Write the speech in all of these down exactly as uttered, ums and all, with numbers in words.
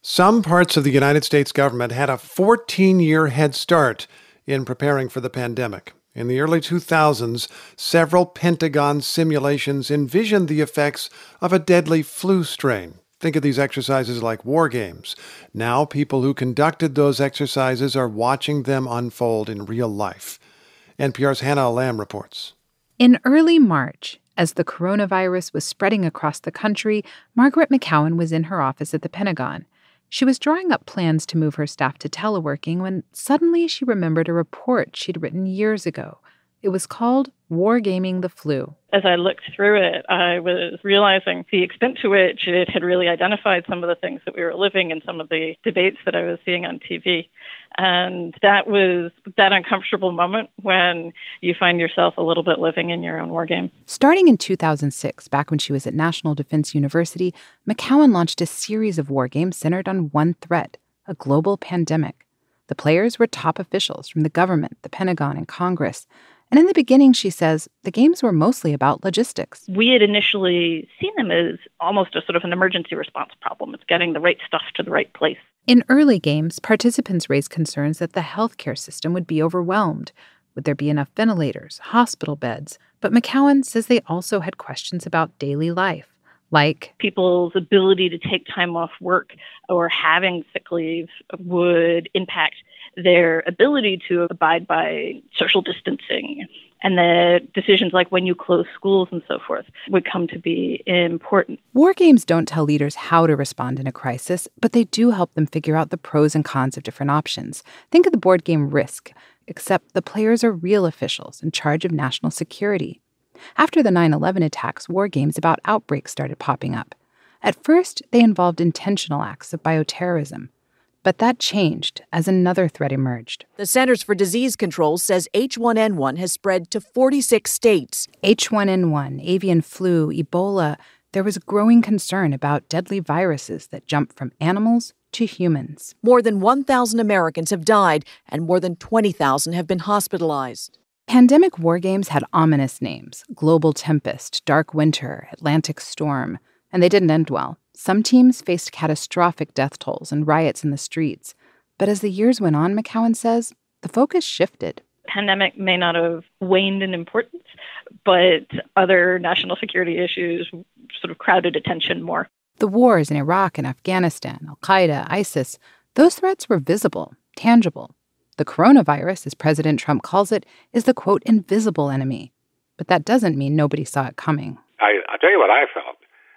Some parts of the United States government had a fourteen-year head start in preparing for the pandemic. In the early two thousands, several Pentagon simulations envisioned the effects of a deadly flu strain. Think of these exercises like war games. Now, people who conducted those exercises are watching them unfold in real life. N P R's Hannah Alam reports. In early March, as the coronavirus was spreading across the country, Margaret McCowan was in her office at the Pentagon. She was drawing up plans to move her staff to teleworking when suddenly she remembered a report she'd written years ago. It was called Wargaming the Flu. As I looked through it, I was realizing the extent to which it had really identified some of the things that we were living and some of the debates that I was seeing on T V. And that was that uncomfortable moment when you find yourself a little bit living in your own war game. Starting in two thousand six, back when she was at National Defense University, McCowan launched a series of war games centered on one threat, a global pandemic. The players were top officials from the government, the Pentagon, and Congress. And in the beginning, she says, the games were mostly about logistics. We had initially seen them as almost a sort of an emergency response problem. It's getting the right stuff to the right place. In early games, participants raised concerns that the healthcare system would be overwhelmed. Would there be enough ventilators, hospital beds? But McCowan says they also had questions about daily life, like people's ability to take time off work or having sick leave would impact their ability to abide by social distancing. And the decisions like when you close schools and so forth would come to be important. War games don't tell leaders how to respond in a crisis, but they do help them figure out the pros and cons of different options. Think of the board game Risk, except the players are real officials in charge of national security. After the nine eleven attacks, war games about outbreaks started popping up. At first, they involved intentional acts of bioterrorism. But that changed as another threat emerged. The Centers for Disease Control says H one N one has spread to forty-six states. H one N one, avian flu, Ebola. There was growing concern about deadly viruses that jump from animals to humans. More than one thousand Americans have died, and more than twenty thousand have been hospitalized. Pandemic war games had ominous names: Global Tempest, Dark Winter, Atlantic Storm. And they didn't end well. Some teams faced catastrophic death tolls and riots in the streets. But as the years went on, McCowan says, the focus shifted. The pandemic may not have waned in importance, but other national security issues sort of crowded attention more. The wars in Iraq and Afghanistan, Al-Qaeda, ISIS, those threats were visible, tangible. The coronavirus, as President Trump calls it, is the, quote, invisible enemy. But that doesn't mean nobody saw it coming. I, I'll tell you what I felt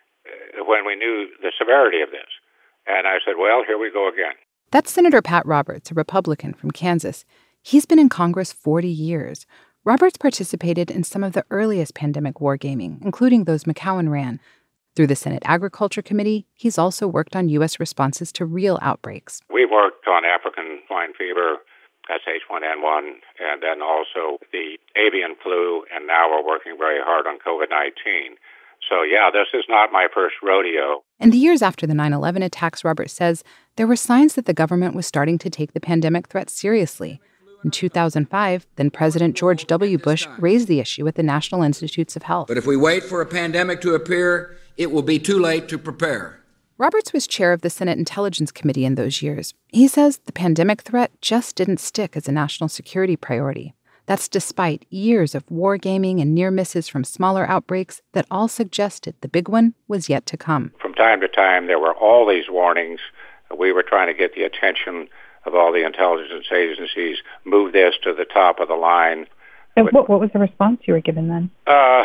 when we knew the severity of this. And I said, well, here we go again. That's Senator Pat Roberts, a Republican from Kansas. He's been in Congress forty years. Roberts participated in some of the earliest pandemic wargaming, including those McCowan ran. Through the Senate Agriculture Committee, he's also worked on U S responses to real outbreaks. We worked on African swine fever, that's H one N one, and then also the avian flu, and now we're working very hard on COVID nineteen. So, yeah, this is not my first rodeo. In the years after the nine eleven attacks, Roberts says, there were signs that the government was starting to take the pandemic threat seriously. In two thousand five, then President George W. Bush raised the issue with the National Institutes of Health. But if we wait for a pandemic to appear, it will be too late to prepare. Roberts was chair of the Senate Intelligence Committee in those years. He says the pandemic threat just didn't stick as a national security priority. That's despite years of wargaming and near misses from smaller outbreaks that all suggested the big one was yet to come. From time to time, there were all these warnings. We were trying to get the attention of all the intelligence agencies, move this to the top of the line. So what, what was the response you were given then? Uh,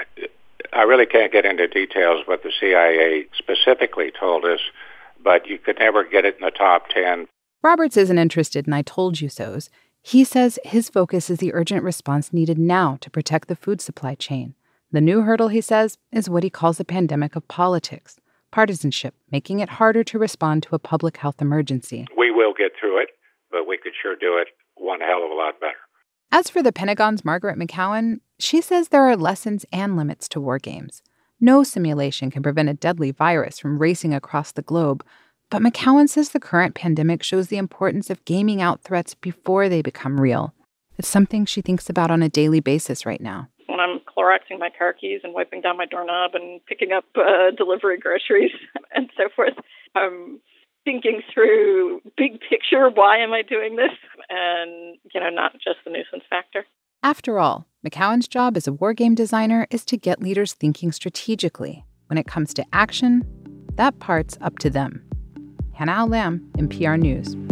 I really can't get into details what the C I A specifically told us, but you could never get it in the top ten. Roberts isn't interested in I told you so's. He says his focus is the urgent response needed now to protect the food supply chain. The new hurdle, he says, is what he calls a pandemic of politics, partisanship, making it harder to respond to a public health emergency. We will get through it, but we could sure do it one hell of a lot better. As for the Pentagon's Margaret McCowan, she says there are lessons and limits to war games. No simulation can prevent a deadly virus from racing across the globe, but McCowan says the current pandemic shows the importance of gaming out threats before they become real. It's something she thinks about on a daily basis right now. When I'm Cloroxing my car keys and wiping down my doorknob and picking up uh, delivery groceries and so forth, I'm thinking through big picture, why am I doing this? And, you know, not just the nuisance factor. After all, McCowan's job as a war game designer is to get leaders thinking strategically. When it comes to action, that part's up to them. Hannah Al-Lam, N P R News.